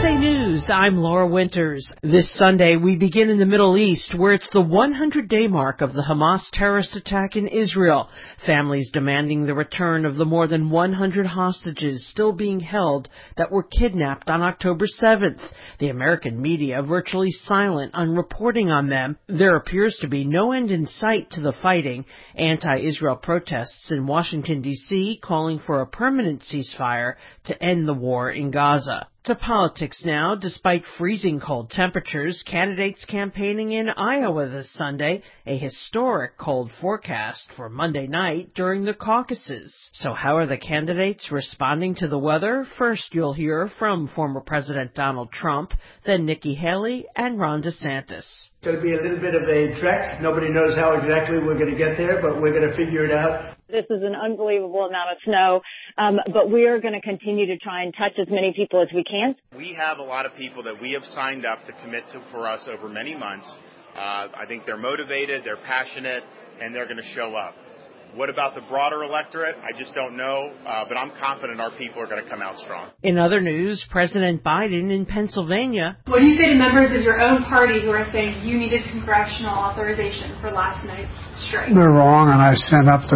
USA News, I'm Laura Winters. This Sunday, we begin in the Middle East, where it's the 100-day mark of the Hamas terrorist attack in Israel. Families demanding the return of the more than 100 hostages still being held that were kidnapped on October 7th. The American media virtually silent on reporting on them. There appears to be no end in sight to the fighting. Anti-Israel protests in Washington, D.C. calling for a permanent ceasefire to end the war in Gaza. To politics now. Despite freezing cold temperatures, candidates campaigning in Iowa this Sunday, a historic cold forecast for Monday night during the caucuses. So how are the candidates responding to the weather? First, you'll hear from former President Donald Trump, then Nikki Haley and Ron DeSantis. It's going to be a little bit of a trek. Nobody knows how exactly we're going to get there, but we're going to figure it out. This is an unbelievable amount of snow, but we are going to continue to try and touch as many people as we can. We have a lot of people that we have signed up to commit to for us over many months. I think they're motivated, they're passionate, and they're going to show up. What about the broader electorate? I just don't know, but I'm confident our people are going to come out strong. In other news, President Biden in Pennsylvania. What do you say to members of your own party who are saying you needed congressional authorization for last night's strike? They're wrong, and I sent up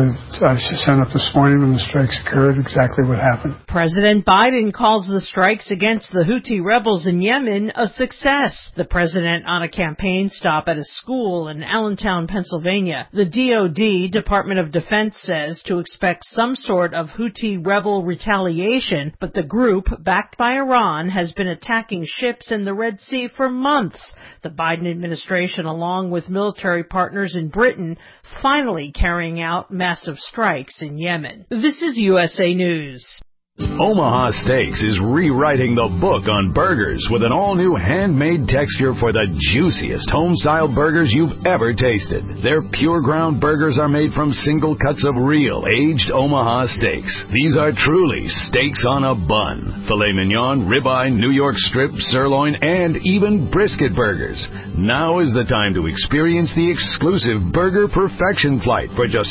this morning when the strikes occurred exactly what happened. President Biden calls the strikes against the Houthi rebels in Yemen a success. The president on a campaign stop at a school in Allentown, Pennsylvania. The DoD, Department of Defense, says to expect some sort of Houthi rebel retaliation, but the group, backed by Iran, has been attacking ships in the Red Sea for months. The Biden administration, along with military partners in Britain, finally carrying out massive strikes in Yemen. This is USA News. Omaha Steaks is rewriting the book on burgers with an all-new handmade texture for the juiciest home-style burgers you've ever tasted. Their pure ground burgers are made from single cuts of real, aged Omaha steaks. These are truly steaks on a bun. Filet mignon, ribeye, New York strip, sirloin, and even brisket burgers. Now is the time to experience the exclusive Burger Perfection Flight for just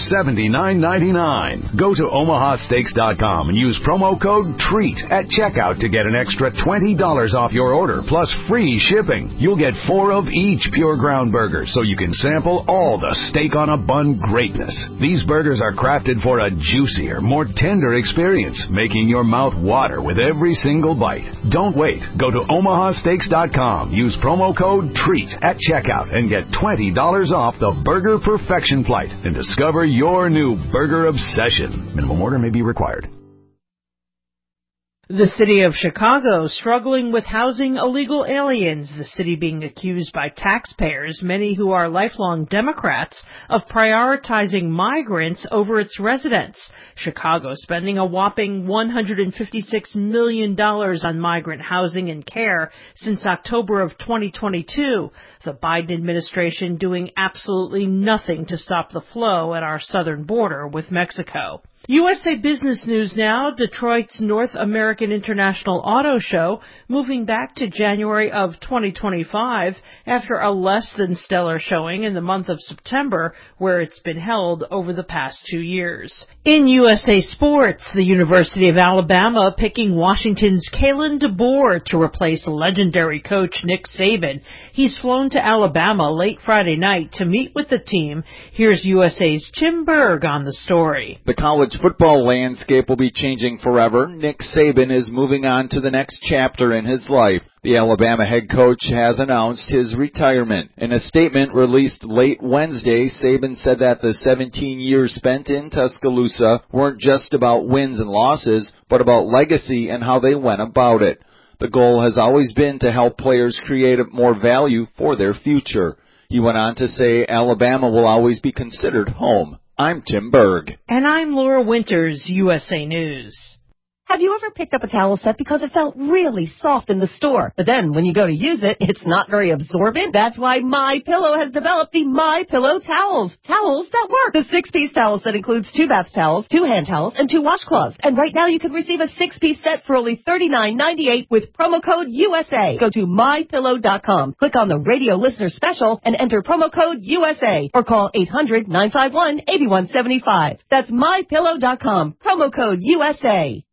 $79.99. Go to omahasteaks.com and use promo code TREAT at checkout to get an extra $20 off your order plus free shipping. You'll get 4 of each pure ground burger so you can sample all the steak on a bun greatness. These burgers are crafted for a juicier, more tender experience, making your mouth water with every single bite. Don't wait. Go to omahasteaks.com. Use promo code TREAT at checkout and get $20 off the Burger Perfection Flight and discover your new burger obsession. Minimum order may be required. The city of Chicago struggling with housing illegal aliens, the city being accused by taxpayers, many who are lifelong Democrats, of prioritizing migrants over its residents. Chicago spending a whopping $156 million on migrant housing and care since October of 2022. The Biden administration doing absolutely nothing to stop the flow at our southern border with Mexico. USA Business News now. Detroit's North American International Auto Show moving back to January of 2025 after a less than stellar showing in the month of September, where it's been held over the past 2 years. In USA Sports, the University of Alabama picking Washington's Kalen DeBoer to replace legendary coach Nick Saban. He's flown to Alabama late Friday night to meet with the team. Here's USA's Tim Berg on the story. The college football landscape will be changing forever. Nick Saban is moving on to the next chapter in his life. The Alabama head coach has announced his retirement. In a statement released late Wednesday, Saban said that the 17 years spent in Tuscaloosa weren't just about wins and losses, but about legacy and how they went about it. The goal has always been to help players create more value for their future. He went on to say Alabama will always be considered home. I'm Tim Berg. And I'm Laura Winters, USA News. Have you ever picked up a towel set because it felt really soft in the store, but then when you go to use it, it's not very absorbent? That's why MyPillow has developed the MyPillow towels. Towels that work. The 6-piece towel set includes 2 bath towels, 2 hand towels, and 2 washcloths. And right now you can receive a 6-piece set for only $39.98 with promo code USA. Go to MyPillow.com, click on the radio listener special, and enter promo code USA, or call 800-951-8175. That's MyPillow.com, promo code USA.